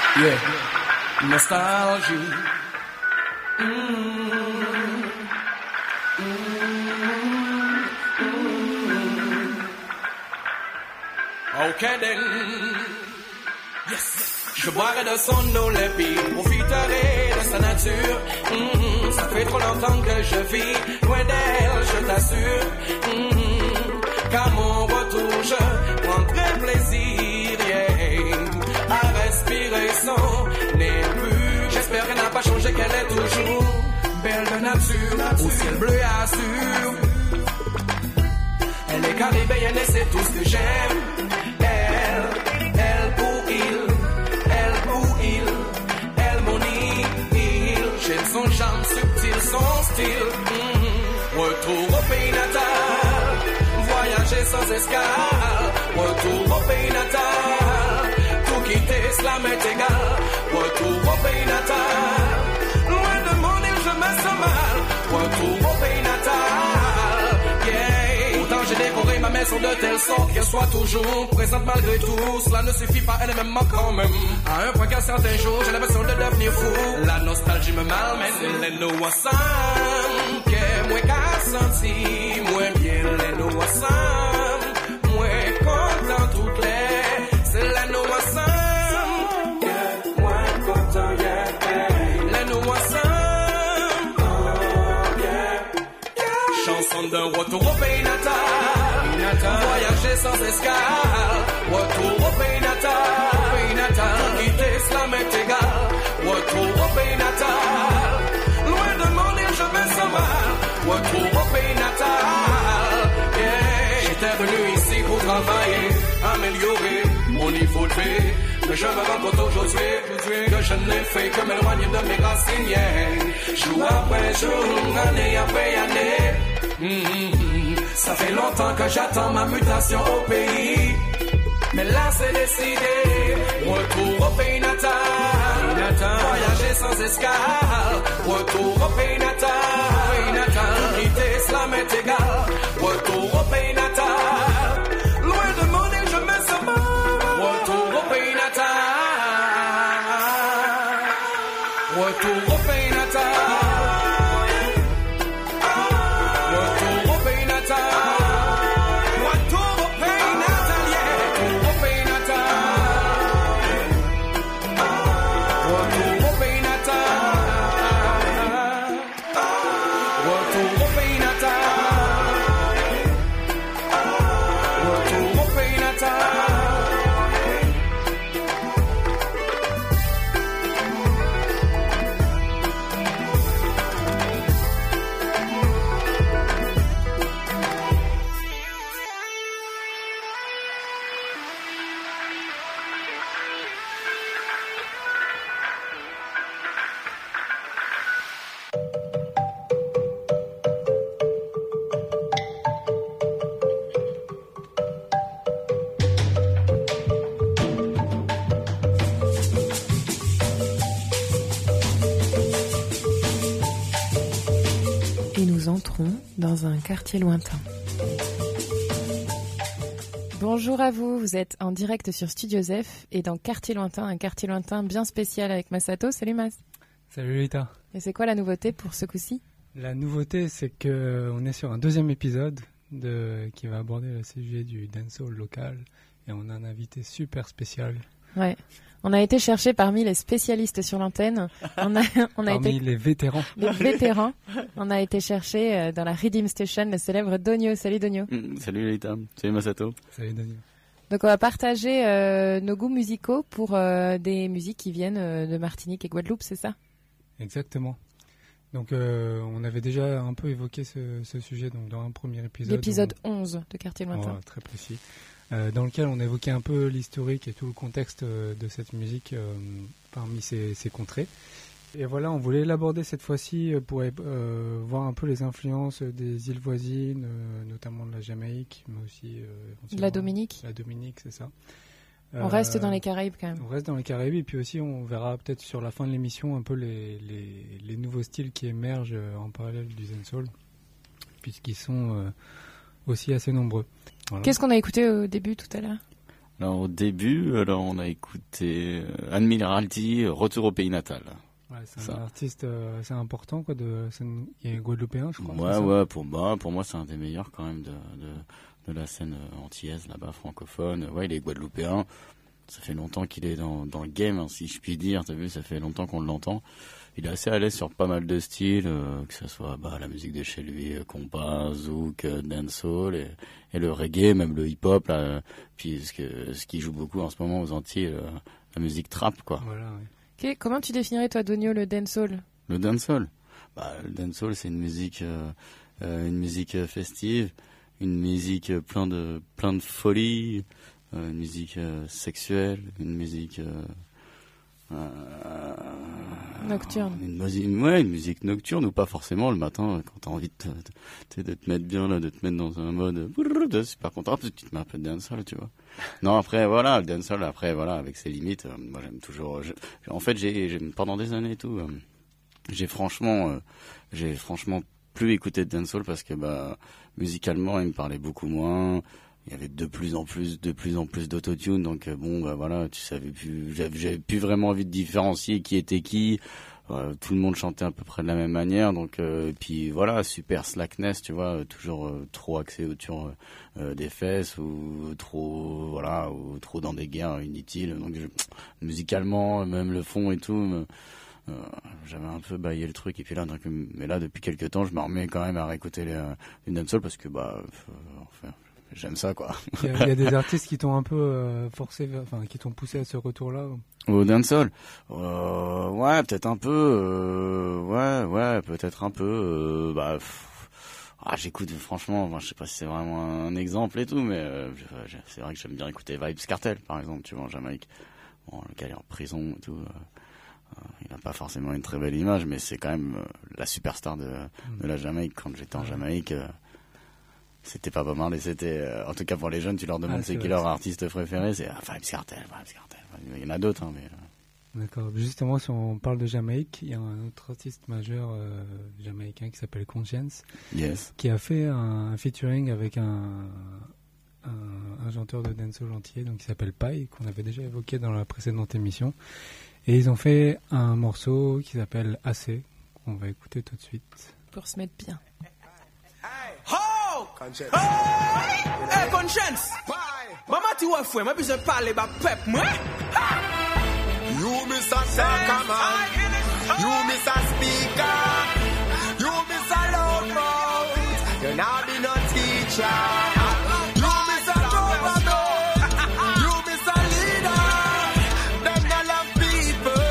Yeah, nostalgie. Ok then. Yes. Je boirai de son eau limpide, profiterai de sa nature. Ça fait trop longtemps que je vis loin d'elle, je t'assure. Qu'à mon retour, je prendrai plaisir, yeah, à respirer son élu. J'espère qu'elle n'a pas changé, qu'elle est toujours belle de nature, au ciel bleu et azur. Elle est caribéenne et c'est tout ce que j'aime. Elle pour il, elle mon île. J'aime son charme subtil, son style. Retour au pays natal, voyager sans escale. Retour au pays natal, tout quitter, cela m'est égal. Retour au pays natal, loin de mon île, je me sens mal. Retour au pays natal, yeah. Pourtant j'ai décoré ma maison de telle sorte qu'elle soit toujours présente malgré tout. Cela ne suffit pas, elle me manque quand même. À un point qu'à certains jours, j'ai l'impression de devenir fou. La nostalgie me malmène, les nous ensemble. Que moi qu'à sentir, moi bien les nous ensemble. Moi content toutes les, c'est les nous ensemble. Que moi content, yeah, les nous ensemble. Oh, yeah, yeah. Chanson d'un retour au pays natal. Voyager sans escale. Retour au pays natal. Quitter, cela m'est égal. Retour au pays natal. Loin de mon île, je me sens mal. Retour au pays natal. Yeah. J'étais venu ici pour travailler, améliorer mon niveau de vie. Mais je me rends compte aujourd'hui que je n'ai fait que m'éloigner de mes racines. Yeah. Jour après jour, année après année. Ça fait longtemps que j'attends ma mutation au pays. Mais là c'est décidé. Retour au pays natal. Voyager sans escale. Retour au pays natal. Quitter, cela m'est égal. Retour au pays natal. Loin de mon île, je me sens mal. Retour au pays natal. Retour au pays natal. Dans un quartier lointain. Bonjour à vous, vous êtes en direct sur Studio Zef et dans Quartier Lointain, un quartier lointain bien spécial avec Masato. Salut Mas. Salut Lolita. Et c'est quoi la nouveauté pour ce coup-ci ? La nouveauté, c'est qu'on est sur un deuxième épisode qui va aborder le sujet du dancehall local et on a un invité super spécial. Ouais. On a été chercher parmi les spécialistes sur l'antenne. Les vétérans. Les vétérans. On a été chercher dans la Redeem Station le célèbre Donio. Salut Donio. Salut Lolita. Salut Masato. Salut Donio. Donc on va partager nos goûts musicaux pour des musiques qui viennent de Martinique et Guadeloupe, c'est ça ? Exactement. Donc on avait déjà un peu évoqué ce sujet donc, dans un premier épisode. L'épisode 11 de Quartier Lointain. Oh, très précis. Dans lequel on évoquait un peu l'historique et tout le contexte de cette musique parmi ces contrées. Et voilà, on voulait l'aborder cette fois-ci pour voir un peu les influences des îles voisines, notamment de la Jamaïque, mais aussi... de la Dominique. La Dominique, c'est ça. On reste dans les Caraïbes quand même. On reste dans les Caraïbes et puis aussi on verra peut-être sur la fin de l'émission un peu les nouveaux styles qui émergent en parallèle du dancehall, puisqu'ils sont aussi assez nombreux. Voilà. Qu'est-ce qu'on a écouté au début tout à l'heure ? Alors au début, on a écouté Admiralty, Retour au pays natal. Ouais, c'est un artiste assez important, quoi. Il est guadeloupéen, je crois. Ouais, pour moi, c'est un des meilleurs quand même de la scène antillaise là-bas, francophone. Ouais, il est guadeloupéen. Ça fait longtemps qu'il est dans le game, hein, si je puis dire. T'as vu, ça fait longtemps qu'on l'entend. Il est assez à l'aise sur pas mal de styles, que ce soit la musique de chez lui, compas, zouk, dancehall et le reggae, même le hip-hop. Là, puis ce qui joue beaucoup en ce moment aux Antilles, la musique trap, quoi. Voilà, oui. Okay, comment tu définirais, toi, Donio, le dancehall? Le dancehall, le dancehall, c'est une musique festive, une musique plein de folie, une musique sexuelle, une musique nocturne. Une musique nocturne, ou pas forcément le matin quand t'as envie de te mettre bien là, de te mettre dans un mode super content, parce que tu te mets un peu de dancehall, tu vois. Non, après voilà, le dancehall, après voilà, avec ses limites, moi j'aime toujours. En fait, j'ai pendant des années et tout, j'ai franchement plus écouté de dancehall parce que musicalement il me parlait beaucoup moins. Il y avait de plus en plus d'autotune, donc voilà, tu savais plus, j'avais plus vraiment envie de différencier qui était qui. Tout le monde chantait à peu près de la même manière, donc et puis voilà, super slackness, tu vois, toujours trop axé autour des fesses ou trop dans des guerres inutiles. Donc musicalement, même le fond et tout. J'avais un peu baillé le truc, et puis là, mais là depuis quelques temps, je me remets quand même à réécouter les dancehall parce que j'aime ça, quoi. Il y a des artistes qui t'ont un peu forcé, qui t'ont poussé à ce retour-là. Au dancehall, ouais, peut-être un peu, peut-être un peu. J'écoute franchement, je sais pas si c'est vraiment un exemple et tout, mais c'est vrai que j'aime bien écouter Vybz Kartel, par exemple, tu vois, en Jamaïque. Bon, le gars est en prison et tout. Il n'a pas forcément une très belle image, mais c'est quand même la superstar de la Jamaïque. Quand j'étais en Jamaïque, c'était pas Bob Marley, c'était en tout cas pour les jeunes, tu leur demandes c'est qui leur artiste préféré, c'est Vybz Kartel. Il y en a d'autres, hein, mais D'accord. Justement, si on parle de Jamaïque, il y a un autre artiste majeur jamaïcain qui s'appelle Conscience, yes, qui a fait un featuring avec un chanteur de dancehall antillais, donc qui s'appelle Pai, qu'on avait déjà évoqué dans la précédente émission. Et ils ont fait un morceau qui s'appelle Assez, qu'on va écouter tout de suite. Pour se mettre bien. Oh! Conscience! Hey, Conscience! Maman, tu vois, fouet, moi, besoin de parler, pep, moi! You miss a talker, man. You miss a speaker. You miss a loud mouth. You now be no teacher. You miss a governor. You miss a leader. Them not love people.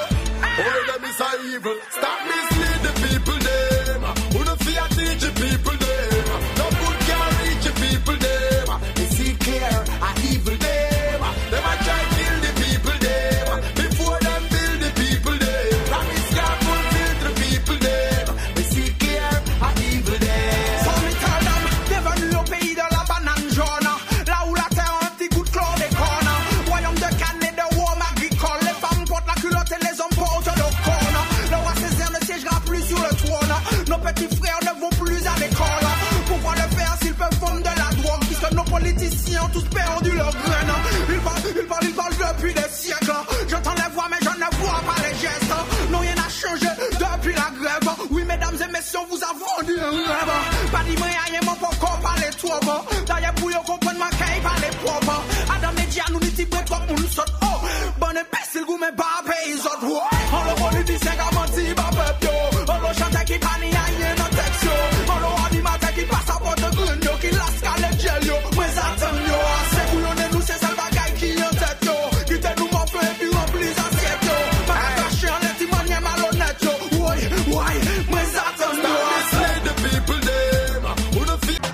All of them is a evil. Stop mislead the people, them. Who don't fear teach the people, them. No good can reach the people, them. They see clear, a evil, them. Them a try to kill the people, them. Before them build the people, them. Promise can't fulfill the people, them. They see clear, a evil, them. So me tell them, bienvenue au pays de la banane jaune. Là où la terre a un petit goût de chlore des cornes. Royaume de canne et de worm agricole. Les femmes portent la culotte et les hommes portent le corne. Le roi Césaire ne siégera plus sur le trône. Nos petits frères ne vont plus à l'école. Pourquoi le faire s'ils peuvent vendre de la drogue? Puisque nos politiciens ont tous perdu leur graine. Ils parlent depuis des siècles. J'entends les voix mais je ne vois pas les gestes. Non, rien n'a changé depuis la grève. Oui, mesdames et messieurs, on vous a vendu un rêve. Pas dit rien, mon pourquoi parler trop. D'ailleurs, pour y comprendre ma caille parler propre. Adam Média, nous n'y t'y prête comme on saute. Oh, bon imbécile, vous m'avez pas payé les autres. On le politicien qui a menti, ma peuple. On le chanteur qui panie, rien dans texte. On le animateur qui passe à bord de grune, qui lasca le gel, yo. Mais attends, yo, c'est bouillonnez-nous, c'est ça le bagaille qui en tête, yo. Quittez-nous mon feu et puis remplis l'assiette, yo. Pas caché en est, il m'en malhonnête, yo. Ouais, mais attends, yo. Mislead the people, them. Who don't fear.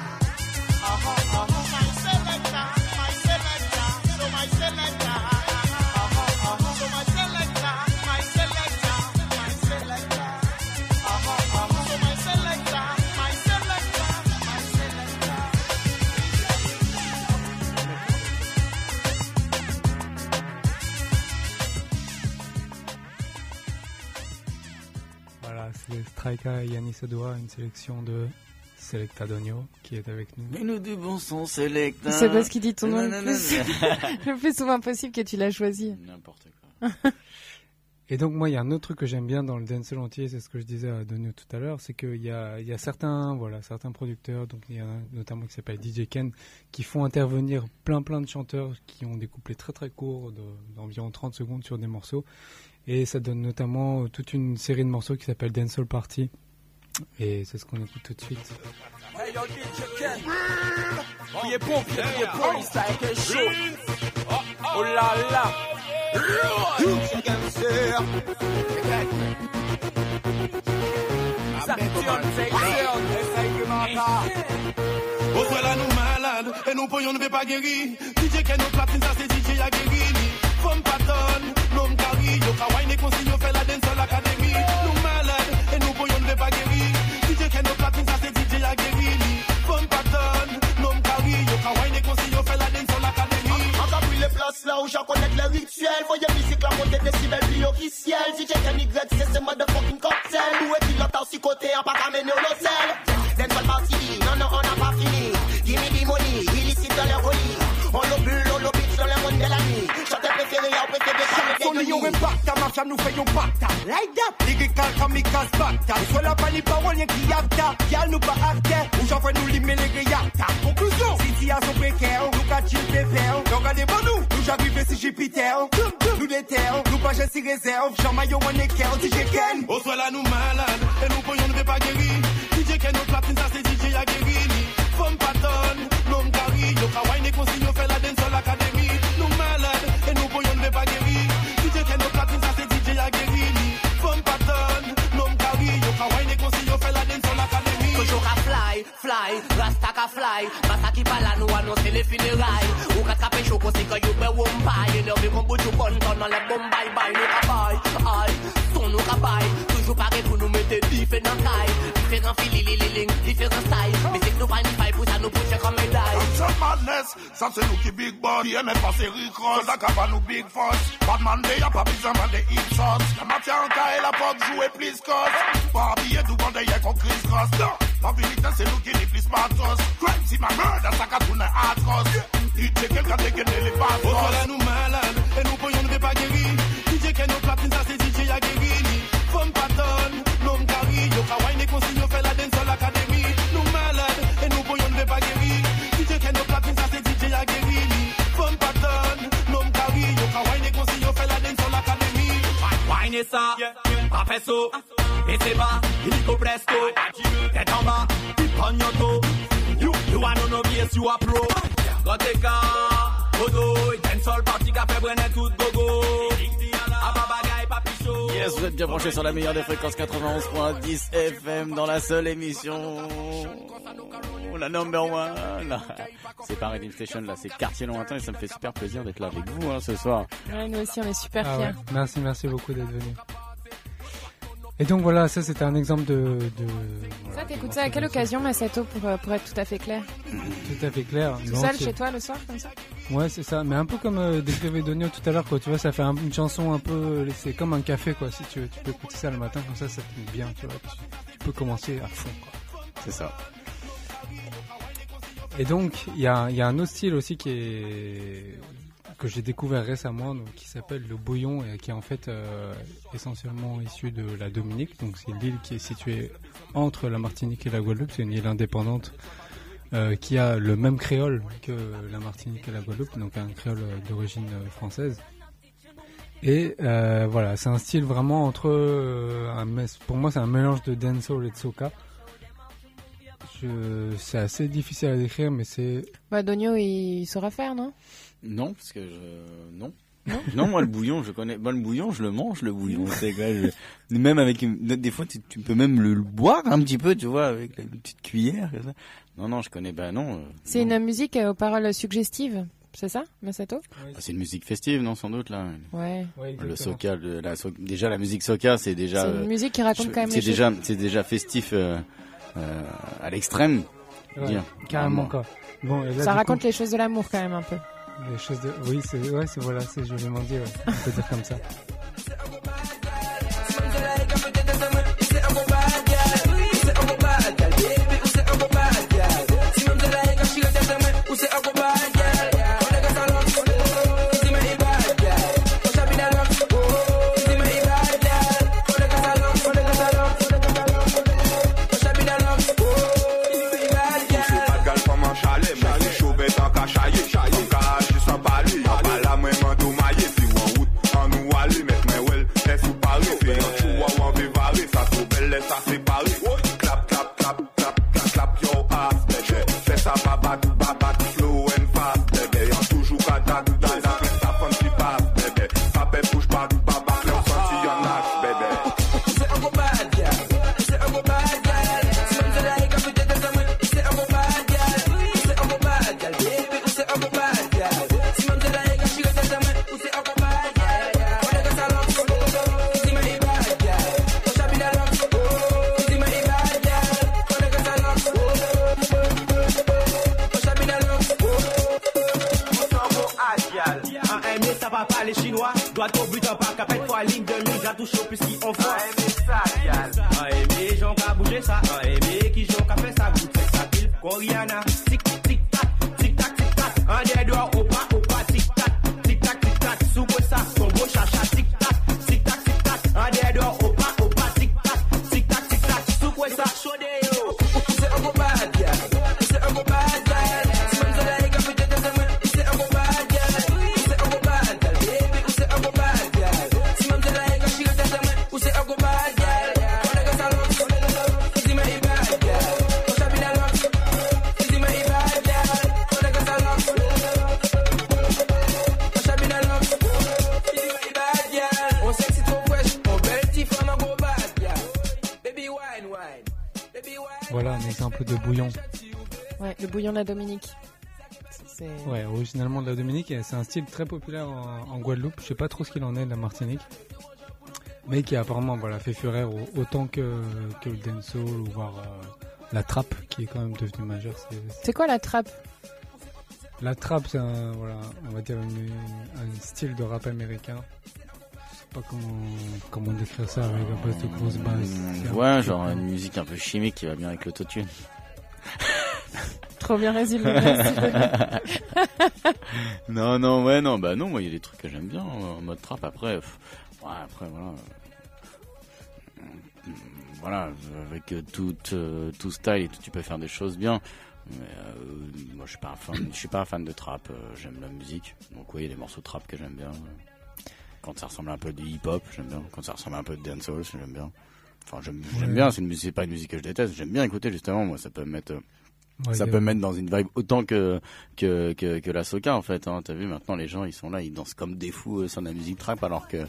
Voilà, c'est Straika et Yanis Odoa, une sélection de Selecta Donio, qui est avec nous. Mais nous du bon son, Selecta. C'est parce qu'il dit ton nom Non, le plus souvent possible que tu l'as choisi. N'importe quoi. Et donc moi il y a un autre truc que j'aime bien dans le dancehall entier, c'est ce que je disais à Donio tout à l'heure, c'est qu'il y a certains producteurs, donc il y en a notamment qui s'appelle DJ Ken, qui font intervenir plein de chanteurs qui ont des couplets très très courts d'environ 30 secondes sur des morceaux, et ça donne notamment toute une série de morceaux qui s'appelle Dancehall Party, et c'est ce qu'on écoute tout de suite. Hey yo, DJ Ken. Pied bon, il s'est quelque chose. Oh là là. Au soit là nous malades et nous pourrions ne pas guérir. DJ Ken nous platine, ça c'est DJ a guéri. Femme patronne, l'homme carry, yo kawaii ne consigne fait la Dancehall Academy. Nous malades et nous pourrions ne pas guérir. DJ Ken nous platine, ça c'est DJ a guéri. Femme patronne, l'homme carry, yo kawaii ne consigne fait la Dancehall Academy. Encore plus les places là où j'en connais les rituels. Voyez musique la montée décibels plus officiel. DJ Ken Y, c'est ce motherfucking cocktail. Où est-il l'autre aussi côté, en pas qu'à mener au l'hôtel. Dancehall Party, non, on n'a pas fini. Give me the money, illicite dans les colis. On le bulle, on le bitch dans le monde de la nuit. Chanteur préféré, on préféré Son lion impact, ma femme nous fait un pacte. Like that, lyrical kamikaze bacta. Soit la pali parole, y'a qui acta. Y'a nous pas acta, ou j'en fais nous limer les gayacta. Conclusion, si à son précaire, nous qu'à chill pépère. Donc regardez-moi nous j'arrive si Jupiter. Nous déterre, nous pas j'ai si réserve. Jean-Maillot, on est cœur, DJ Ken. Au soit là nous malades, et nous pourrions ne pas guérir. DJ Ken, notre platine, ça c'est DJ a guéri. Femme patronne, l'homme carry, yo kawaii ne consigne fait la Dancehall Academy. Nous malades et nous pourrions ne pas guérir. DJ Ken, notre platine, ça c'est DJ a guéri. Femme patronne, l'homme carry, yo kawaii ne consigne fait la Dancehall Academy. Toujours à fly, rasta ka fly. Massa qui parle à nous annoncer les funérailles. Ou qu'à taper chaud, c'est quand you be wombai. Énervé comme bout du content dans les bombes, bye. Nous cabaye, aïe, son nous cabaye. Toujours pareil pour nous mettre différents tailles. Différents fili, différents styles. Mais c'est que nous pas une faille pour ça nous pousser comme médaille. C'est madness, ça c'est nous qui big boss. Qui aime passer Rick Ross, ça cava nous big force. Pas demander, y'a pas besoin de hip sauce. La matière en cas et la porte jouer plus cause. Pas habiller tout le monde y'a qu'on crise grosse. Non, la vérité c'est nous qui n'est plus matos. Crime si ma murder, ça qu'a tourné atroce. DJ Ken qu'a dégainé les passes. Au soit là nous malades, et nous pourrions ne pas guérir. DJ Ken nous platine, ça c'est DJ a guéri. Femme patronne, l'homme carry, yo kawaii ne consigne fait la Dancehall Academy. Nous malades, et nous pourrions ne pas guérir. DJ Ken nous platine, ça c'est DJ a guéri. Femme patronne, l'homme carry, yo kawaii ne consigne fait la Dancehall Academy. Wine ça, pas fait so. Et c'est bas, illico presto. Tête en bas, pignotto. You are no yes, you are pro. Goteka, Odo, Dancehall Party, café brenet, tout gogo. Ababagaï, papicho. Yes, vous êtes bien branchés sur la meilleure des fréquences 91.10 FM dans la seule émission. La number one. C'est pas Redim Station, là, c'est Quartier Lointain et ça me fait super plaisir d'être là avec vous ce soir. Ouais, nous aussi, on est super fiers. Ouais. Merci beaucoup d'être venu. Et donc voilà, ça c'était un exemple de Ça, t'écoutes ça à quelle occasion, Masato, pour être tout à fait clair? Tout à fait clair. Tout seul chez toi le soir, comme ça? Ouais, c'est ça. Mais un peu comme décrivait Donio tout à l'heure, quoi. Tu vois, ça fait une chanson un peu, c'est comme un café, quoi. Si tu peux écouter ça le matin, comme ça te met bien, tu vois. Tu peux commencer à fond, quoi. C'est ça. Et donc, il y a un autre style aussi que j'ai découvert récemment, donc, qui s'appelle le bouillon et qui est en fait essentiellement issu de la Dominique. Donc c'est l'île qui est située entre la Martinique et la Guadeloupe. C'est une île indépendante qui a le même créole que la Martinique et la Guadeloupe, donc un créole d'origine française. Et voilà, c'est un style vraiment entre pour moi c'est un mélange de dancehall et de soca. C'est assez difficile à décrire, mais c'est... Bah, Donio, il saura faire, non? Non, parce que non, moi le bouillon, je connais. Bon, le bouillon, je le mange, le bouillon. C'est quoi, même avec des fois, tu peux même le boire un petit peu, tu vois, avec une petite cuillère. Comme ça. Non, je connais. Ben non. C'est une musique aux paroles suggestives. C'est ça, Masato? C'est une musique festive, non, sans doute, là. Ouais. Le soca, déjà la musique soca, c'est déjà. C'est une musique qui raconte quand même les choses. C'est déjà festif à l'extrême. Ouais, carrément, quoi. Bon, et là, ça raconte les choses de l'amour, quand même, un peu. Les choses de... Oui, c'est joliment dit, ouais. On peut dire comme ça. laisse ça séparer. Clap, clap, clap, clap, clap, clap your ass, baby. Fais ça babat, babat, slow and fast, baby. Y'a toujours qu'à date, date, date, ça fun qui passe, baby. Papé push back, babat, leur sorti y'en a, baby. C'est un gros bad girl, c'est un gros bad girl. Si même c'est la hic, un peu de tête, c'est un gros bad girl. C'est un gros bad girl, baby, c'est un gros bad girl. Si même c'est la hic, un peu de tête, c'est un gros bad girl. On est que ça lance, si même il bad girl. On chabine la lance, si même il bad girl. On est que ça lance, on chabine la lance. Mais ça va pas les chinois, doit au but en pas capette fois ligne de mille, j'ai touché puisqu'ils ont foi. Mais j'en qu'à bouger ça, mais qui j'en qu'à fait ça, goûte fait ça pile, Coriana, tic tic tac, tic tac tic tac, un des doigts au pas, tic tac, tic tac tic tac, sous quoi ça, ton beau chacha, tic tac, tic tac tic tac, un des doigts au pas, tic tac, tic tac tic tac, sous quoi ça, chaudé yo. C'est un gros bad girl, c'est un gros bad girl. Si même c'est la hic, un peu de tête, c'est un gros bad girl. C'est un gros bad girl, baby, c'est un gros bad girl. Si même c'est la hic, un peu de tête, c'est un gros bad girl. On est que ça lance, si même il bad girl. On chabine la lance, si même il bad girl. On est que ça lance, on chabine la lance, si même il bad girl. On sexy trop fresh, on belle petite femme, un gros bad girl. Baby wine, wine, baby wine. Voilà un exemple de bouillon. Ouais, le bouillon de la Dominique. C'est... Ouais, originalement de la Dominique, et c'est un style très populaire en Guadeloupe. Je sais pas trop ce qu'il en est de la Martinique, mais qui apparemment fait fureur autant que le dancehall ou voire la trappe, qui est quand même devenue majeure. C'est quoi la trappe? La trappe, c'est on va dire un style de rap américain. Je sais pas comment décrire ça avec un peu de grosse basse. Ouais, genre une musique un peu chimique qui va bien avec l'autotune. Trop bien résumé. Merci. Non, moi il y a des trucs que j'aime bien en mode trap. Après, voilà, avec tout style et tout, tu peux faire des choses bien. Mais moi je suis pas un fan de trap. J'aime la musique, donc oui, il y a des morceaux de trap que j'aime bien. Quand ça ressemble un peu de hip-hop, j'aime bien. Quand ça ressemble un peu de dancehall, j'aime bien. Enfin, j'aime bien. C'est pas une musique que je déteste. J'aime bien écouter justement. Moi, ça peut me mettre. Ça peut me mettre dans une vibe autant que la soca en fait. Hein. T'as vu maintenant les gens ils sont là, ils dansent comme des fous sur la musique trap alors que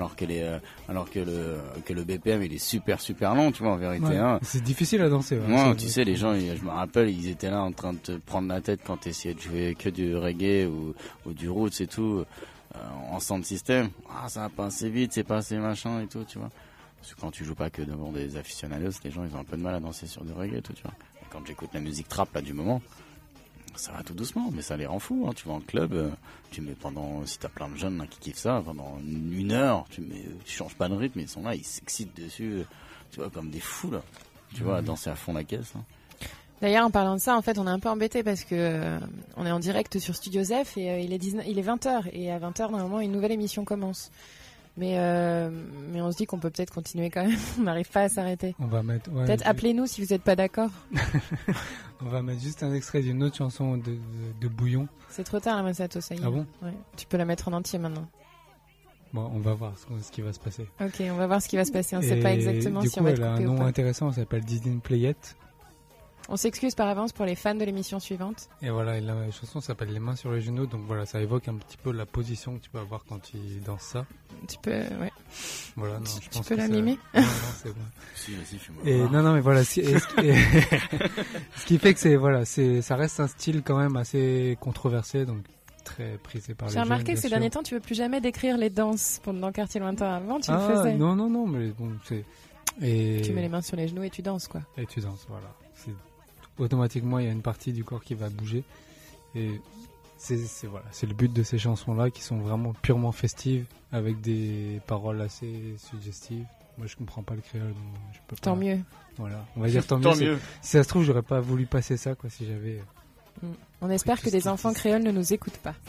le BPM il est super long, tu vois en vérité. Ouais, hein. C'est difficile à danser. Ouais, tu sais les gens, je me rappelle, ils étaient là en train de te prendre la tête quand t'essayais de jouer que du reggae ou du roots et tout en sound system. Ah ça va pas assez vite, c'est pas assez machin et tout, tu vois. Parce que quand tu joues pas que devant des aficionados, les gens ils ont un peu de mal à danser sur du reggae et tout, tu vois. Quand j'écoute la musique trap là du moment, ça va tout doucement, mais ça les rend fous. Hein. Tu vas en club, tu mets si t'as plein de jeunes là, qui kiffent ça, pendant une heure, tu changes pas de rythme, ils sont là, ils s'excitent dessus, tu vois, comme des fous là. Tu vois, à danser à fond la caisse. Hein. D'ailleurs, en parlant de ça, en fait, on est un peu embêtés parce que on est en direct sur Studio Zef et il est 20h et à 20h normalement une nouvelle émission commence. Mais on se dit qu'on peut peut-être continuer quand même. On n'arrive pas à s'arrêter. On va mettre. Ouais, peut-être appelez-nous si vous n'êtes pas d'accord. On va mettre juste un extrait d'une autre chanson de Bouillon. C'est trop tard, la Masato, ça y est. Ah bon? Ouais. Tu peux la mettre en entier maintenant. Bon, on va voir ce qui va se passer. Ok, on va voir ce qui va se passer. On ne sait pas exactement si on va être coupé ou pas. Elle a un nom intéressant, ça s'appelle Didn't Play Yet. On s'excuse par avance pour les fans de l'émission suivante. Et voilà, la chanson s'appelle Les mains sur les genoux, donc voilà, ça évoque un petit peu la position que tu peux avoir quand tu danses ça. Tu peux, ouais. Voilà, non, tu peux la mimer. Non, c'est bon. Si, vas-y, fais-moi et voir. non, mais voilà, ce qui fait que ça reste un style quand même assez controversé, donc très prisé par les jeunes. J'ai remarqué que ces derniers temps, tu veux plus jamais décrire les danses dans Quartier Lointain. Avant, tu le faisais. Non, mais bon, c'est. Et... Tu mets les mains sur les genoux et tu danses, quoi. Et tu danses, voilà. Automatiquement, il y a une partie du corps qui va bouger. Et c'est le but de ces chansons-là qui sont vraiment purement festives, avec des paroles assez suggestives. Moi, je comprends pas le créole, donc je peux pas. Tant mieux. Voilà, on va dire tant mieux. Si ça se trouve, j'aurais pas voulu passer ça, quoi, si j'avais. On espère que des enfants créoles ne nous écoutent pas.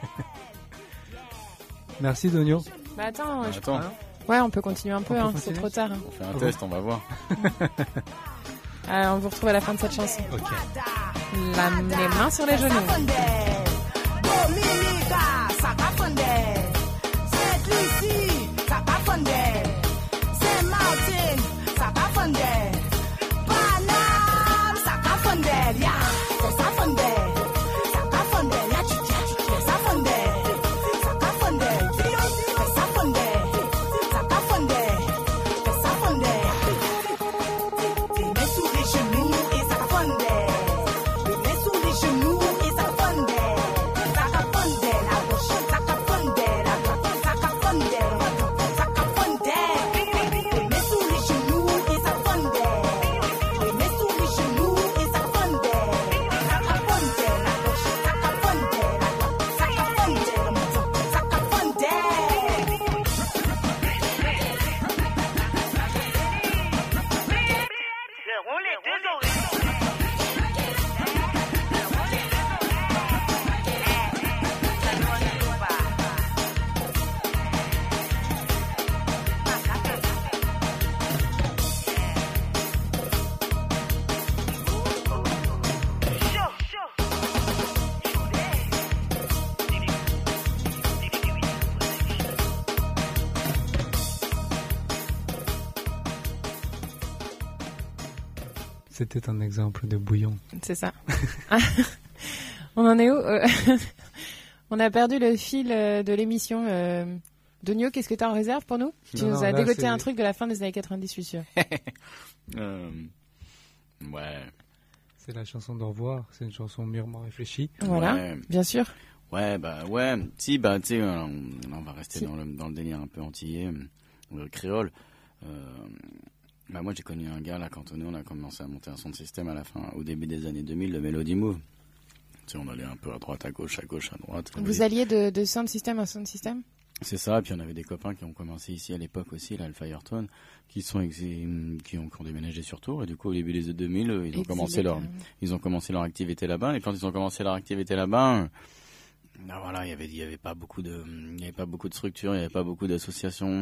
Merci, Donio. Bah attends. Attends. Ouais, on peut continuer un peu, c'est trop tard. On fait un test, on va voir. On vous retrouve à la fin de cette chanson. Ok. Les mains sur les genoux. C'est Martin, ça va C'était un exemple de bouillon. C'est ça. On en est où On a perdu le fil de l'émission. Donio, qu'est-ce que tu as en réserve pour nous? Tu nous as dégoté un truc de la fin des années 90, je suis sûr. Ouais. C'est la chanson d'au revoir, c'est une chanson mûrement réfléchie. Voilà, Ouais. bien sûr. Ouais, ouais. Si, tu sais, on va rester dans le délire un peu antillais, créole. Moi, j'ai connu un gars, là, quand on a commencé à monter un son de système au début des années 2000, le Melody Move. Tu sais, on allait un peu à droite, à gauche, à droite. Vous alliez de sound system à sound system? C'est ça, et puis on avait des copains qui ont commencé ici à l'époque aussi, là, le Firetown, qui ont déménagé sur Tours, et du coup, au début des années 2000, ils ont commencé leur activité là-bas, et quand ils ont commencé leur activité là-bas, voilà, il y avait pas beaucoup de structures, il y avait pas beaucoup d'associations,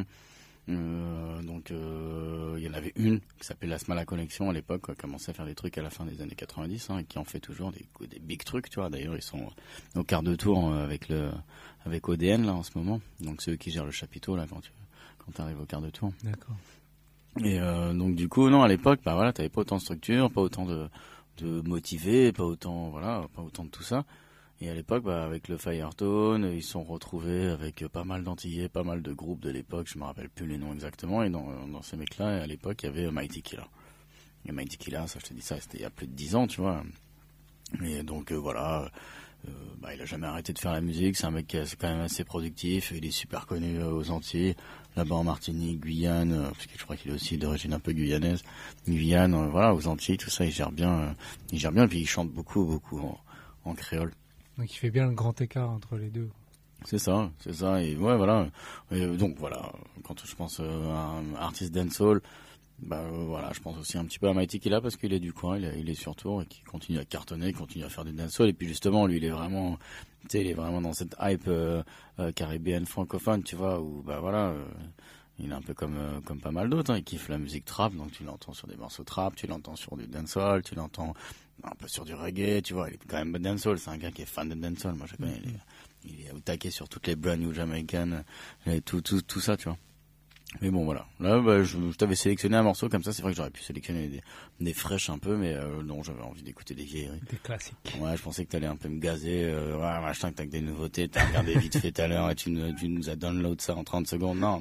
donc il y en avait une qui s'appelait la Smala Connection à l'époque, qui a commencé à faire des trucs à la fin des années 90, et qui en fait toujours des big trucs, tu vois. D'ailleurs, ils sont au quart de tour avec ODN là en ce moment, donc c'est eux qui gèrent le chapiteau là quand tu arrives au quart de tour. D'accord. Et donc du coup, non, à l'époque, t'avais pas autant de structure, pas autant de motivés, pas autant de tout ça. Et à l'époque, avec le Firetown, ils se sont retrouvés avec pas mal d'antillais, pas mal de groupes de l'époque, je me rappelle plus les noms exactement, et dans ces mecs-là, à l'époque, il y avait Mighty Killa. Et Mighty Killa, ça, je te dis ça, c'était il y a plus de 10 ans, tu vois. Et donc, voilà, il a jamais arrêté de faire la musique, c'est un mec qui est quand même assez productif, il est super connu aux Antilles, là-bas en Martinique, Guyane, parce que je crois qu'il est aussi d'origine un peu guyanaise. Guyane, voilà, aux Antilles, tout ça, il gère bien, et puis il chante beaucoup en créole. Donc il fait bien le grand écart entre les deux. C'est ça, et ouais, voilà. Et donc voilà, quand je pense à un artiste dancehall, voilà, je pense aussi un petit peu à Mighty Killa parce qu'il est du coin, il est sur Tours et qui continue à cartonner, continue à faire des dancehall, et puis justement, lui, il est vraiment dans cette hype caribéenne francophone, tu vois, où voilà, il est un peu comme pas mal d'autres, il kiffe la musique trap, donc tu l'entends sur des morceaux trap, tu l'entends sur du dancehall, tu l'entends un peu sur du reggae, tu vois, il est quand même dancehall, c'est un gars qui est fan de dancehall, moi je connais, il est au taquet sur toutes les brand new jamaïcaines, et tout ça, tu vois. Mais bon, voilà. Là, je t'avais sélectionné un morceau comme ça, c'est vrai que j'aurais pu sélectionner des fraîches un peu, mais non, j'avais envie d'écouter des vieilleries. Des classiques. Ouais, je pensais que t'allais un peu me gazer, machin, que t'as que des nouveautés, t'as regardé vite fait tout à l'heure et tu nous as download ça en 30 secondes. Non.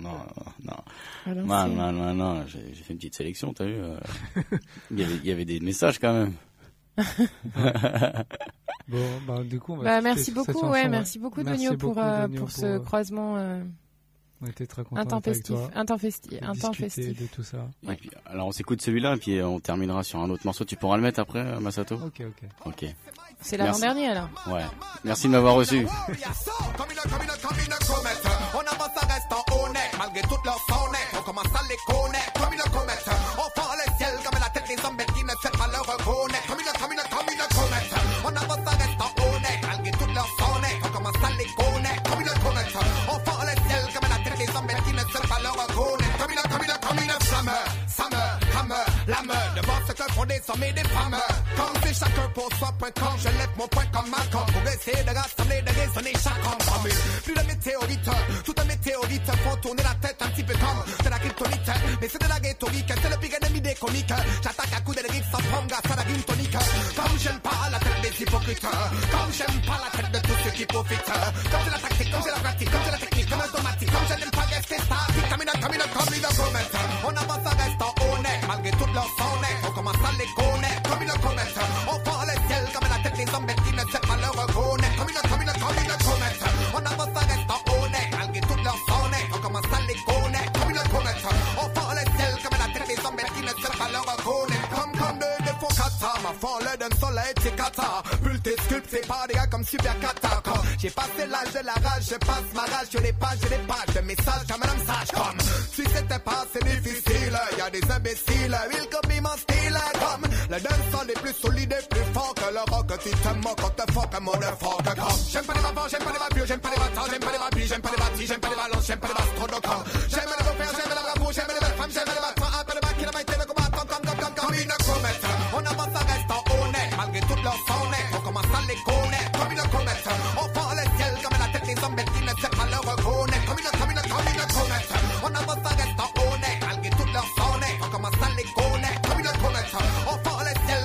Non, j'ai fait une petite sélection, t'as vu. Il y avait des messages quand même. Bon, du coup, on va merci beaucoup, merci beaucoup Donio pour ce croisement. On était très contents intempestif de tout ça. Ouais. Et puis, alors on s'écoute celui-là et puis on terminera sur un autre morceau. Tu pourras le mettre après, Masato? Ok. C'est l'avant-dernier alors. Ouais. Merci de m'avoir reçu. On avance, ça reste en honnête, malgré toutes leurs sonnettes. On commence à les connaître, comme une comète. On fend le ciel comme la tête des hommes qui ne savent pas le reconnaître. Comme une comète. On avance, ça reste en honnête, malgré toutes leurs sonnettes. On commence à les connaître, comme une comète. On fend le ciel comme la tête des hommes qui ne savent pas le reconnaître. Comme une flamme, la meule, devant ce que font des hommes et des femmes. Quand c'est chacun pour soi, point quand je lève mon point comme Malcolm pour essayer de rassembler, de raisonner chaque homme. Plus de météorites, toutes les météorites font tourner la tête un petit peu comme de la kryptonite. Mais c'est de la rhétorique, c'est le pire ennemi des comiques. J'attaque à coups de lyrics sans prendre grâce à la gym tonique. Comme j'aime pas la tête des hypocrites, comme j'aime pas la tête de tous ceux qui profitent. Comme j'ai la tactique, comme j'ai la pratique, comme j'ai la technique, comme automatique, comme je n'aime pas rester statique. Comme une comète, on avance, ça reste en honnête, malgré toutes leurs sonnettes. On commence à les connaître, comme une comète. On fend le ciel comme la tête des hommes qui ne savent pas le reconnaître. Comme une comète, on avance, ça reste en honnête, malgré toutes leurs sonnettes. On commence à les connaître, comme une comète. On fend le ciel comme la tête des hommes qui ne savent pas le reconnaître. Comme de faux kata, ma fond le d'un soleil, c'est kata. Bulleté sculpté par des gars comme super kata. J'ai passé l'âge de la rage, je passe ma rage sur les pages de messages comme un sage. Comme si c'était pas assez difficile, y a des imbéciles, ils copient mon style. Comme le dancehall est plus solide et plus fort que le rock. Si tu te moques, on te fuck un motherfucker. Comme j'aime pas les vapeurs, j'aime pas les vapeurs, j'aime pas les battants, j'aime pas les babis, j'aime pas les bâtis, j'aime pas les balances, j'aime pas les bastrodocs. J'aime les beaux-pères, j'aime les bravoures, j'aime les belles femmes, j'aime les battants, un peu de bac qui n'a pas été le combattant comme une comète. On avance, ça reste en honnête, malgré toutes leurs sonnettes. On commence à les connaître, comme une comète. On fend le ciel comme la tête des hommes qui ne savent pas le reconnaître. Comme une comète. On avance, ça reste en honnête, malgré toutes leurs sonnettes. On commence à les connaître, comme une comète. On fend le ciel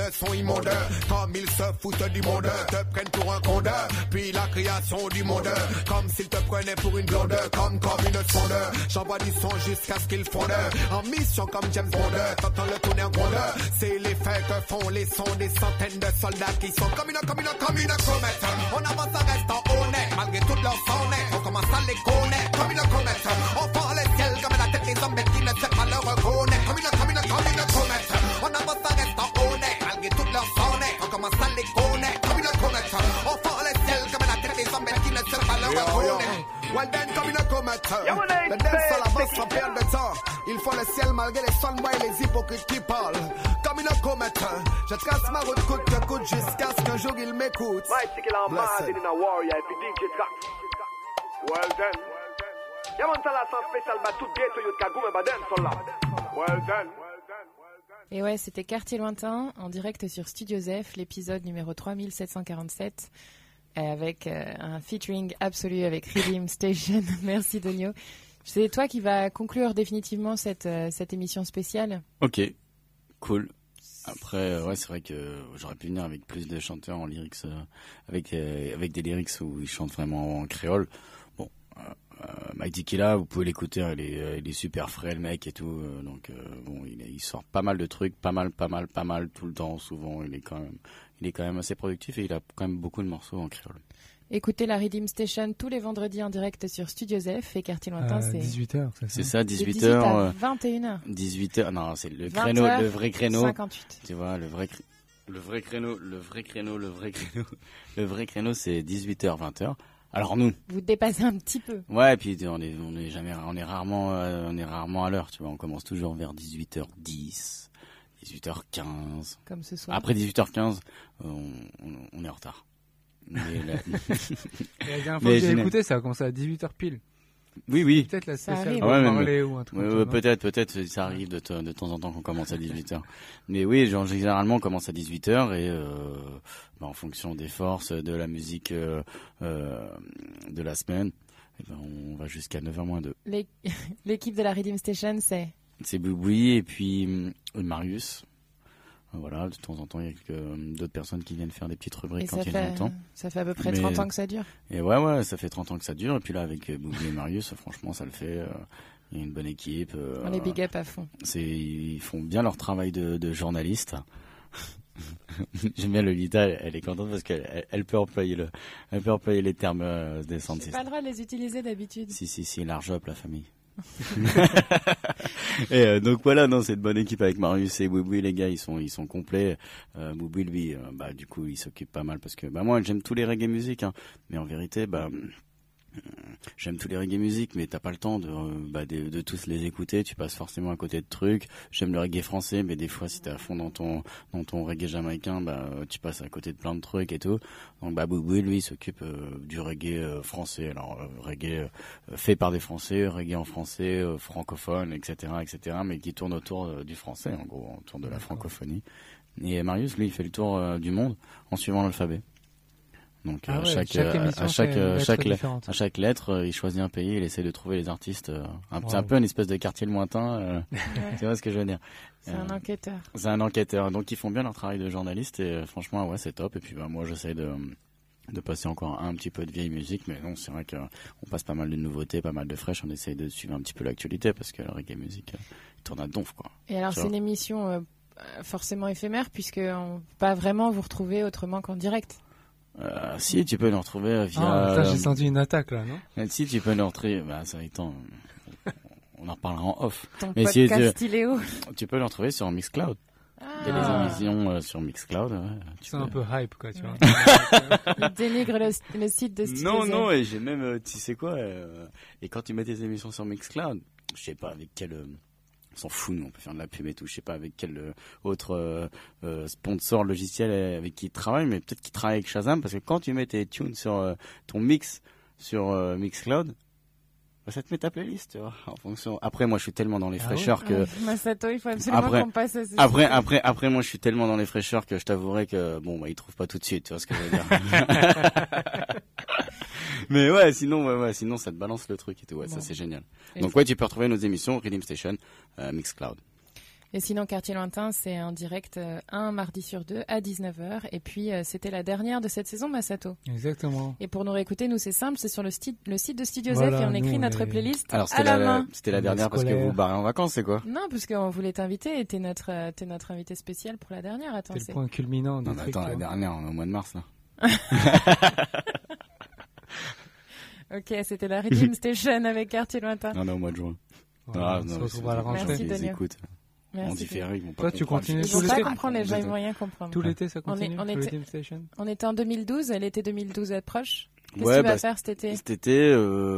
sont immondes. Comme ils se foutent du monde, te prennent pour un conde. Puis la création du monde, comme s'ils te prenaient pour une blonde. Comme une sonde, j'envoie du son jusqu'à ce qu'ils fondent. En mission comme James Bond, t'entends le tourner en gronde. C'est l'effet que font les sons des centaines de soldats qui sont comme une comète. On avance, ça reste en honnête, malgré toutes leurs sonnettes. On commence à les connaître comme une comète. On fend le ciel comme la tête des hommes qui ne savent pas le reconnaître. Comme une comète. On avance, ça reste en honnête, malgré toutes leurs sonnettes. On commence à les connaître comme une comète. On fend le ciel comme la tête des hommes qui ne savent pas le reconnaître. Well then, comme une comète. Le dance à la base sans perdre de temps. Il faut le ciel malgré les soundboys et les hypocrites qui parlent. Comme une comète, je trace ma route coûte que coûte jusqu'à ce qu'un jour il m'écoute. Blessed. Well then, yaman tala sans spécial ba tout ghetto yut ka goume ba den son là. Well then. Et ouais, c'était Quartier Lointain en direct sur Studio Zef, l'épisode numéro 3747. Avec un featuring absolu avec Rhythm Station. Merci Donio. C'est toi qui vas conclure définitivement cette émission spéciale. Ok, cool. Après, ouais, c'est vrai que j'aurais pu venir avec plus de chanteurs en lyrics, avec des lyrics où ils chantent vraiment en créole. Bon, Mike Dikila, vous pouvez l'écouter, hein, il est super frais le mec et tout. Donc bon, il sort pas mal de trucs, pas mal tout le temps, souvent. Il est quand même assez productif et il a quand même beaucoup de morceaux en créole. Écoutez la Rhythm Station tous les vendredis en direct sur Studio Zef et Quartier Lointain, c'est 18h, c'est ça, 18h. 18 à 21h. 18h, non, c'est le 20 créneau, heures, le vrai créneau. 58. Tu vois, le vrai créneau, c'est 18h, 20h. Alors nous. Vous dépassez un petit peu. Ouais, et puis on est rarement à l'heure, tu vois, on commence toujours vers 18h10, 18h15. Comme ce soir. Après 18h15, on est en retard. Mais la dernière fois que j'ai écouté, ça a commencé à 18h pile. Oui. Peut-être la Ça spéciale arrive. ou un truc comme ça, peut-être, ça arrive de temps en temps qu'on commence à 18h. Mais oui, généralement, on commence à 18h et en fonction des forces, de la musique de la semaine, on va jusqu'à 9h-2. L'équipe de la Rhythm Station, c'est Bouboui et puis Marius. Voilà, de temps en temps, il y a d'autres personnes qui viennent faire des petites rubriques quand il y a longtemps. Ça fait à peu près 30 ans que ça dure. Et ouais, ça fait 30 ans que ça dure. Et puis là, avec Bouboui et Marius, franchement, ça le fait. Il y a une bonne équipe. On les big up à fond. Ils font bien leur travail de journaliste. J'aime bien Lolita, elle est contente parce qu'elle peut employer les termes des centres. J'ai pas le droit de les utiliser d'habitude. Si, large up la famille. Et donc voilà, non, c'est une bonne équipe avec Marius et Bouboui, les gars, ils sont complets. Bouboui, lui, du coup, il s'occupe pas mal parce que moi, j'aime tous les reggae musiques, hein, mais en vérité, j'aime tous les reggae musiques, mais t'as pas le temps de tous les écouter. Tu passes forcément à côté de trucs. J'aime le reggae français, mais des fois, si t'es à fond dans ton reggae jamaïcain, tu passes à côté de plein de trucs et tout. Donc, Bouboui, lui, il s'occupe du reggae français. Alors, reggae fait par des Français, reggae en français, francophone, etc., mais qui tourne autour du français, en gros, autour de la francophonie. Et Marius, lui, il fait le tour du monde en suivant l'alphabet. Donc à chaque lettre, il choisit un pays, il essaie de trouver les artistes. C'est un peu une espèce de Quartier Lointain. Tu vois ce que je veux dire? C'est un enquêteur. C'est un enquêteur. Donc ils font bien leur travail de journaliste et franchement, ouais, c'est top. Et puis moi, j'essaie de passer encore un petit peu de vieille musique, mais non, c'est vrai qu'on passe pas mal de nouveautés, pas mal de fraîches. On essaye de suivre un petit peu l'actualité parce que le reggae musique, il tourne à donf, quoi. Et alors, c'est une émission forcément éphémère puisque on peut pas vraiment vous retrouver autrement qu'en direct. Si, tu peux nous retrouver via... j'ai senti une attaque là, non? Si, tu peux nous retrouver... ça étant... on en reparlera en off. Ton podcast Stiléo. Tu peux nous retrouver sur Mixcloud. Il y a des émissions sur Mixcloud. Ouais, c'est un peu hype, quoi, tu vois. Il dénigre le site de Stiléo. Non, et j'ai même... tu sais quoi et quand tu mets tes émissions sur Mixcloud, je sais pas avec quel... on s'en fout, nous, on peut faire de la pub et tout. Je sais pas avec quel autre sponsor logiciel avec qui il travaille, mais peut-être qu'il travaille avec Shazam, parce que quand tu mets tes tunes sur ton mix sur Mixcloud, ça te met ta playlist, tu vois, en fonction. Après, moi, je suis tellement dans les fraîcheurs que... Masato, il faut absolument qu'on passe à ce Après, moi, je suis tellement dans les fraîcheurs que je t'avouerai que, il trouve pas tout de suite, tu vois ce que je veux dire. Mais ouais, sinon ça te balance le truc et tout. Ouais, bon. Ça c'est génial. Donc ouais, tu peux retrouver nos émissions Rhythm Station, Mixcloud. Et sinon, Quartier Lointain, c'est en direct un mardi sur 2 à 19h. Et puis, c'était la dernière de cette saison, Masato. Exactement. Et pour nous réécouter, nous, c'est simple, c'est sur le site de Studio Voilà, Zef et on nous, écrit on notre est- playlist Alors à la main. c'était la dernière parce que scolaire. vous barrez en vacances, c'est quoi? Non, parce qu'on voulait t'inviter et t'es notre invité spécial pour la dernière. Attends, C'est le point culminant du Non, mais truc. attends, tu la vois. dernière, on est au mois de mars là. Ok, c'était la Redeem Station avec Quartier Lointain. Non, on est au mois de juin. Voilà, on se retrouvera à la Merci, rentrée. Ils Daniel. écoutent. En Merci. différé, ils vont pas Toi, tu comprendre. continues Ils tout vont l'été pas comprendre, les gens, ils vont rien comprendre. Tout l'été, ça continue. on sur était- Redeem Station. On était en 2012, l'été 2012 approche. Qu'est-ce Ouais, que tu vas bah, faire cet été? Cet été,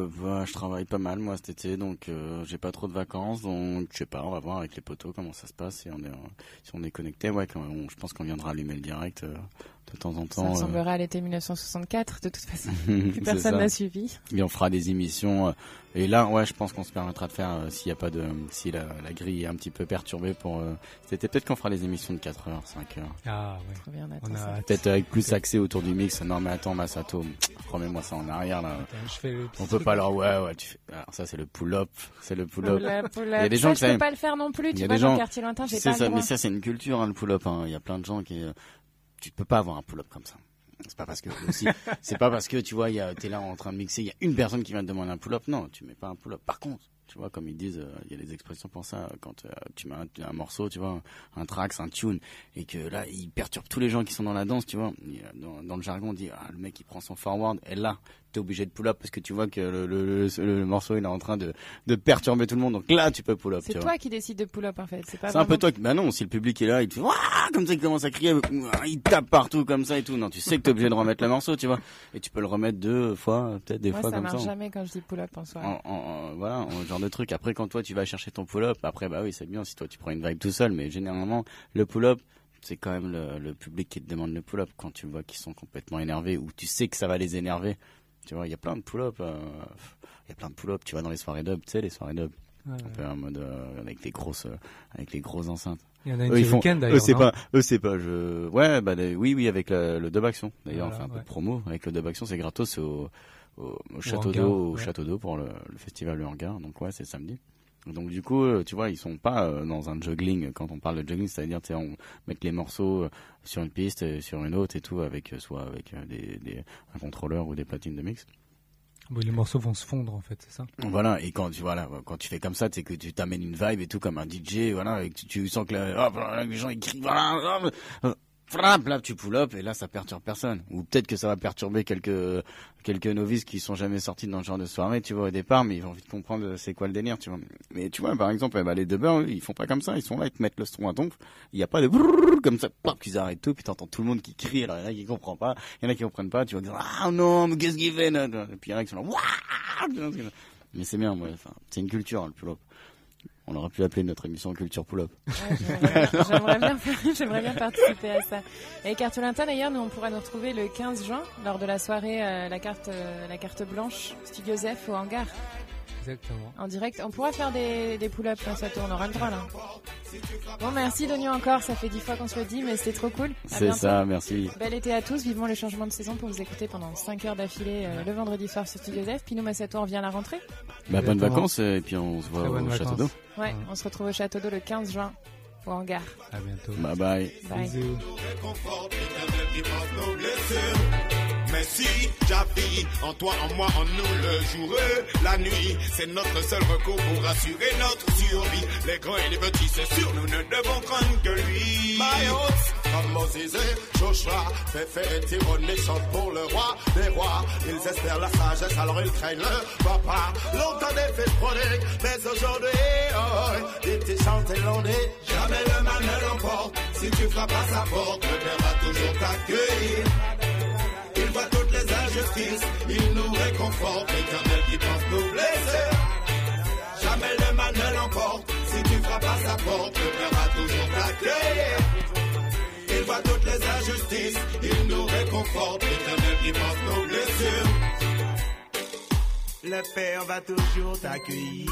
je travaille pas mal moi cet été, donc j'ai pas trop de vacances, donc je sais pas, on va voir avec les potos comment ça se passe, si on est connecté, ouais, je pense qu'on viendra allumer le direct de temps en Ça temps. ressemblera à l'été 1964, de toute façon. C'est Plus personne ça. n'a suivi. Et on fera des émissions. Et là, ouais, je pense qu'on se permettra de faire s'il y a pas de, si la grille est un petit peu perturbée pour. C'était peut-être qu'on fera des émissions de 4h, 5h. Ah ouais. Trop bien, on attend On ça. a Peut-être avec plus accès autour du mix. Non mais attends, Masato, remets-moi ça en arrière là. Attends, je fais le petit On peut truc. pas leur. Ouais, tu fais. Alors ça c'est le pull-up, c'est le pull-up. Il y a des gens qui je peux savent- pas le faire non plus. il y Tu a vois, des dans gens- Quartier Lointain, j'ai C'est pas ça, le droit. mais ça c'est une culture, hein, le pull-up. Hein. Il y a plein de gens qui. Tu peux pas avoir un pull-up comme ça. C'est pas parce que aussi, c'est pas parce que tu vois, t'es là en train de mixer, il y a une personne qui vient te demander un pull-up. Non, tu mets pas un pull-up. Par contre, tu vois, comme ils disent, il y a des expressions pour ça. Quand tu mets un morceau, tu vois, un track, un tune, et que là, il perturbe tous les gens qui sont dans la danse, tu vois. Dans le jargon, on dit, le mec il prend son forward, et là, t'es obligé de pull-up parce que tu vois que le morceau il est en train de perturber tout le monde. Donc là, tu peux pull-up. C'est tu toi vois. qui décides de pull-up en fait. C'est pas C'est un peu vraiment- toi qui. Bah non, si le public est là, il te fait Ouah comme ça, il commence à crier, il tape partout comme ça et tout. Non, tu sais que t'es obligé de remettre le morceau, tu vois. Et tu peux le remettre 2 fois, peut-être des Moi, fois ça comme marche ça. jamais quand je dis pull-up en soi. Voilà, en genre de truc. Après, quand toi tu vas chercher ton pull-up, après, bah oui, c'est bien si toi tu prends une vibe tout seul, mais généralement, le pull-up, c'est quand même le public qui te demande le pull-up quand tu vois qu'ils sont complètement énervés ou tu sais que ça va les énerver. Tu vois, il y a plein de pull-up. Il y a plein de pull-up. Tu vas dans les soirées dub, tu sais, les soirées dub. Ouais, Un peu en mode avec les grosses enceintes. Il y en a une Eux, ce ils font, week-end d'ailleurs. c'est pas, ouais, bah, oui, avec le dub action. D'ailleurs, Voilà, on fait un peu ouais. de promo. Avec le dub action, c'est gratos au château hangar, d'eau, ouais. château d'eau pour le festival Le Hangar. Donc, ouais, c'est samedi. Donc, du coup, tu vois, ils sont pas dans un juggling. Quand on parle de juggling, c'est-à-dire, tu sais, on met les morceaux sur une piste, sur une autre et tout, avec, soit avec un contrôleur ou des platines de mix. Bon, les morceaux vont se fondre en fait, c'est ça. Voilà, et quand tu fais comme ça, c'est que tu t'amènes une vibe et tout comme un DJ, voilà, et que tu sens que les gens ils crient, voilà, frappe, là tu pull up et là ça perturbe personne. Ou peut-être que ça va perturber quelques novices qui sont jamais sortis dans ce genre de soirée, tu vois, au départ, mais ils ont envie de comprendre c'est quoi le délire, tu vois. Mais tu vois, par exemple, les dubbers, eux, ils font pas comme ça, ils sont là, ils te mettent le son à donf, il y a pas de brrrr comme ça, pop, qu'ils arrêtent tout, puis t'entends tout le monde qui crie, alors il y en a qui comprennent pas, il y en a qui comprennent pas, tu vas dire, ah non, mais qu'est-ce qu'il fait, là? Et puis il y en a qui sont là, waouh! Mais c'est bien, ouais, enfin, c'est une culture, hein, le pull-up. On aurait pu appeler notre émission Culture Pull-up. Ouais, j'aimerais bien participer à ça. Et Quartier Lointain, d'ailleurs, nous, on pourra nous retrouver le 15 juin lors de la soirée la carte blanche Studio Zef au hangar. Exactement. En direct, on pourra faire des pull-ups, hein, ça tourne, on aura le droit là. Bon, merci Dognon encore, ça fait 10 fois qu'on se le dit, mais c'était trop cool. À C'est bientôt. ça, merci. Bel été à tous, vivement le changement de saison pour vous écouter pendant 5 heures d'affilée le vendredi soir sur Studio Zef. Puis nous, Masato, on revient à la rentrée. Bah, bonnes Exactement. vacances, et puis on se voit Très au bonnes Château vacances. d'eau. Ouais, on se retrouve au Château d'eau le 15 juin au hangar. À bientôt. Bye bye. Bye. Bisous. Mais si j'habite en toi, en moi, en nous le jour, la nuit, c'est notre seul recours pour assurer notre survie. Les grands et les petits, c'est sûr, nous ne devons craindre que lui. Maïos, comme Moses et Joshua, fait tyrannie, chante pour le roi des rois. Ils espèrent la sagesse, alors ils craignent le papa. Longtemps des faits chroniques, mais aujourd'hui, des petits chantent et l'on dit, jamais le mal ne l'emporte. Si tu frappes à sa porte, le Père va toujours t'accueillir. Il voit toutes les injustices, il nous réconforte, l'Éternel qui pense nous blesser. Jamais le mal ne l'emporte, si tu frappes à sa porte, le Père va toujours t'accueillir. Il voit toutes les injustices, il nous réconforte, l'Éternel qui pense nos blessures. Le Père va toujours t'accueillir.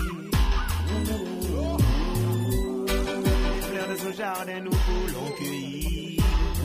Les fleurs de son jardin nous voulons cueillir.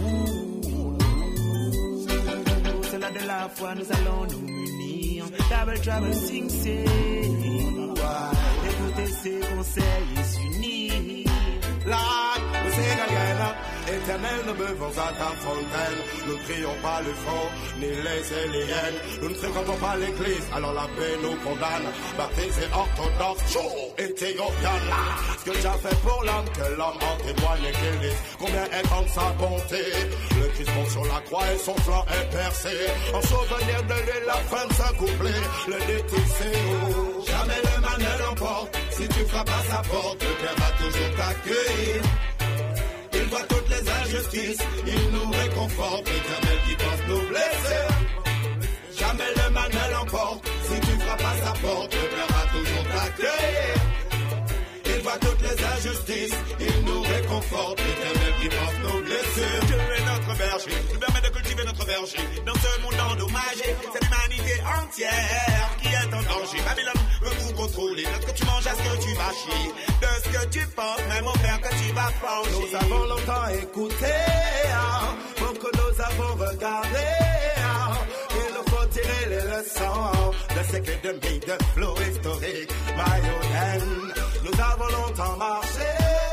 Cela de la foi nous allons nous munir. Double trouble sing say. Écoutez ses conseils et s'unir. Lord, we sing again. Éternel, nous buvons à ta fontaine. Nous ne prions pas le faux, ni les éliennes. Nous ne fréquentons pas l'église, alors la paix nous condamne. Baptisé orthodoxe, chaud, éthiopien là. Ce que tu as fait pour l'homme, que l'homme en témoigne et qu'il dise. Combien est grande sa bonté. Le Christ monte sur la croix et son flanc est percé. En souvenir de lui, la fin de sa couplet. Le DTCO, jamais le mal ne l'emporte. Si tu frappes à sa porte, le Père va toujours t'accueillir. Il voit toutes les injustices, il nous réconforte. L'éternel qui pense nous blesser. Jamais le mal ne l'emporte. Si tu frappes à sa porte, le Père va toujours t'accueillir. Il voit toutes les injustices, il nous réconforte. L'éternel qui pense nous blesser. Dieu est notre berger, nous permet de cultiver notre verger. Dans ce monde endommagé, c'est l'humanité entière qui est en danger. Babylone veut vous contrôler. De ce que tu manges à ce que tu vas chier. De ce que tu penses, même au père que tu vas pencher. Nous avons longtemps écouté, beaucoup nous avons regardé. Il nous faut tirer les leçons de ce que demi de flow historique. Mayonnaise, nous avons longtemps marché,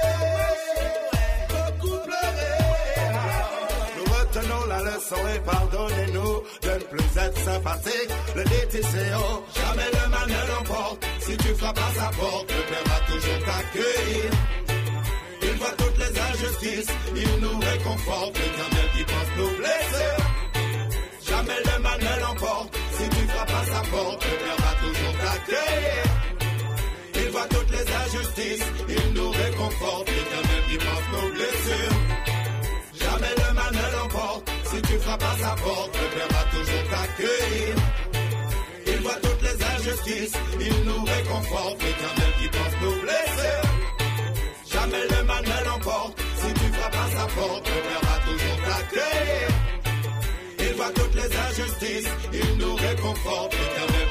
beaucoup pleuré. Nous retenons la leçon et pardonnez-nous de ne plus être sympathique. Le DTCO, jamais le mal ne l'emporte. Si tu frappes à sa porte, le Père va toujours t'accueillir. Il voit toutes les injustices, il nous réconforte. L'éternel qui pense nous blesser. Jamais le mal ne l'emporte. Si tu frappes à sa porte, le Père va toujours t'accueillir. Il voit toutes les injustices, il nous réconforte. L'éternel qui pense nos blessures. Jamais le mal ne l'emporte. Si tu frappes à sa porte, le Père va toujours t'accueillir. Il voit toutes les injustices, il nous réconforte. L'éternel qui pense nos blessures. Jamais le mal ne l'emporte. Si tu frappes à sa porte, le Père va toujours t'accueillir. Il voit toutes les injustices, il nous réconforte. L'éternel